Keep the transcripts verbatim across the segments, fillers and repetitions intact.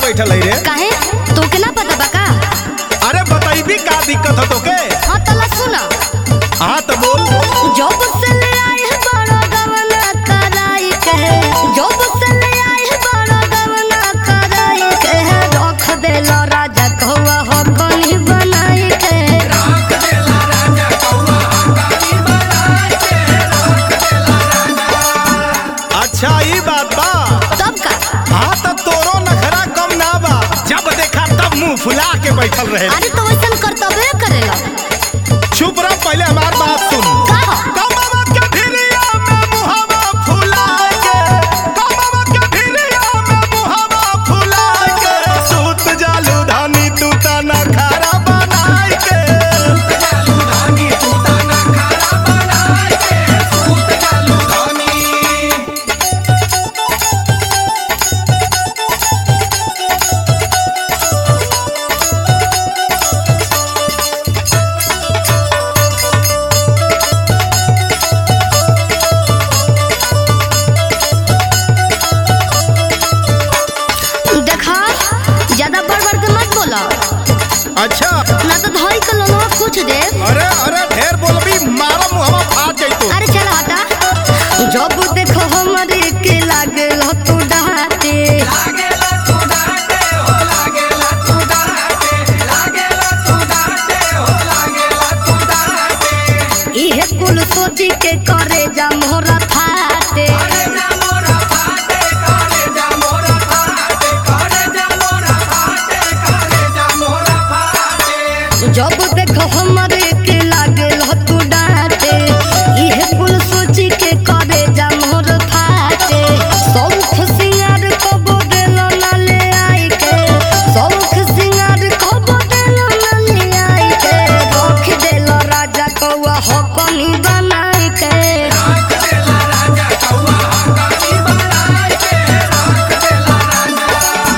बैठल है रे? काहे तोके ना पता बा का? अरे बताइबी का दिक्कत है तोके? हां तला सुना। हां तो बोल। जब से ले आई है बड़ा गवना कराई के, जब से ले आई है बड़ा गवना कराई के, रख देला राजा कौवा हो कनी बनाई के, रख देला राजा कौवा हो कनी बनाई के, रख देला राजा। अच्छा ई बात बा। तब का? हां तो तोरो नखरा कम ना बा, जब देखा तब मुंह फुला के बैठल रहे। अरे तो वैसन करतबे करेला। चुप रह, पहले हमार बात सुन। का हो? कमवा के भिरिया में मुहावा फुला के, कमवा के भिरिया में मुहावा फुला के, सूत जालू धानी तू ता नखरा बनाई के, सूत जालू धानी तू ता नखरा बनाई के, सूत जालू धानी। देखा ज्यादा बढ़ बढ़ के मत बोला, अच्छा ना तो धोई के लोनवा पूछ दे। अरे अरे ढेर बोलबी मारा मुहवा फाट जइतो। अरे चल हटा। जब देखो हमरे के लागल तू डांटे, लागेला तू डांटे हो, लागेला तू डांटे, लागेला तू डांटे हो, लागेला तू डांटे। इहे कुल सोची के करे जा मोरा फाटे। करे जा मोरा फाटे, करे जा मोरा फाटे, करे जा मोरा फाटे, करे जा मोरा फाटे। जब देखो हमरे के लागल तू डांटे, इहे कुल सोची के करे जा मोर फाटे। सब खुशियार कबो देलो ना ले आई के, सब खुशियार कबो देलो ना ले आई के, रख देलो राजा कौवा हो कनी बनाई के, रख देला राजा कौवा हो कनी बनाई के, रख देला राजा।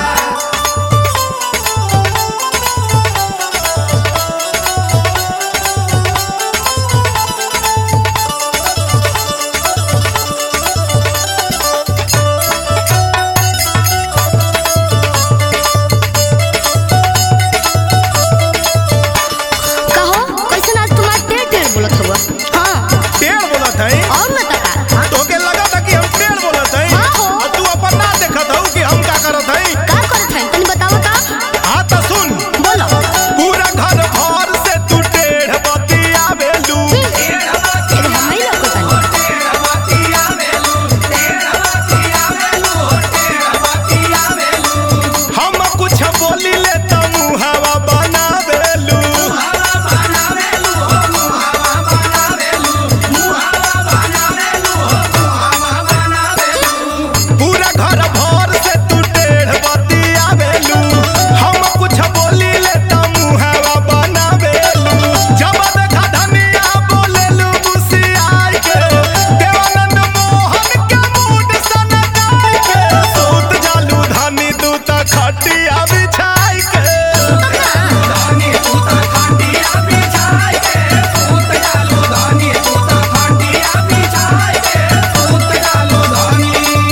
कहो कैसन आज तुम्हार टेढ़ टेढ़ बोलत हुआ? हाँ टेढ़ बोलत है? और न तका तोके लगा था कि हम टेढ़ बोलत है? हाँ हो। और तू अपन ना देखत हऊ कि हम का करत है? का करत है तनी बताओ का? हां तो सुन। बोलो। पूरा घर भर से तू टेढ़ बतियावेलू, टेढ़ बाती एगो हमई लोग तनी टेढ़ बाती आवेलू, टेढ़ बाती आवेलू, टेढ़ बाती आवेलू। हम कुछ बोली ले त मुहावा बनावेलू। मुहावा बनावेलू, मुहावा बनावेलू, मुहावा बनावेलू, मुहावा बनावेलू। पूरा घर भर से तू टेढ़ बतियावेलू, हम कुछ बोली ले त मुहावा बनावेलू। जब देखा धनिया बोलेलू गुस्सियाई के, देवानंद मोहन के मूड सनकाई के, सूत जालू धानी तू त खटिया बिछाई के। धानी तू ता खाटिया बिछाई के, सूत जालू धानी तू ता खाटिया बिछाई के, सूत जालू धानी।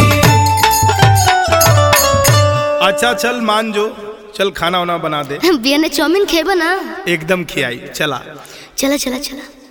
अच्छा चल मान जो, चल खाना वाना बना दे। बिया ने चाउमीन खेबा ना? एकदम खियाई चला। चला चला चला।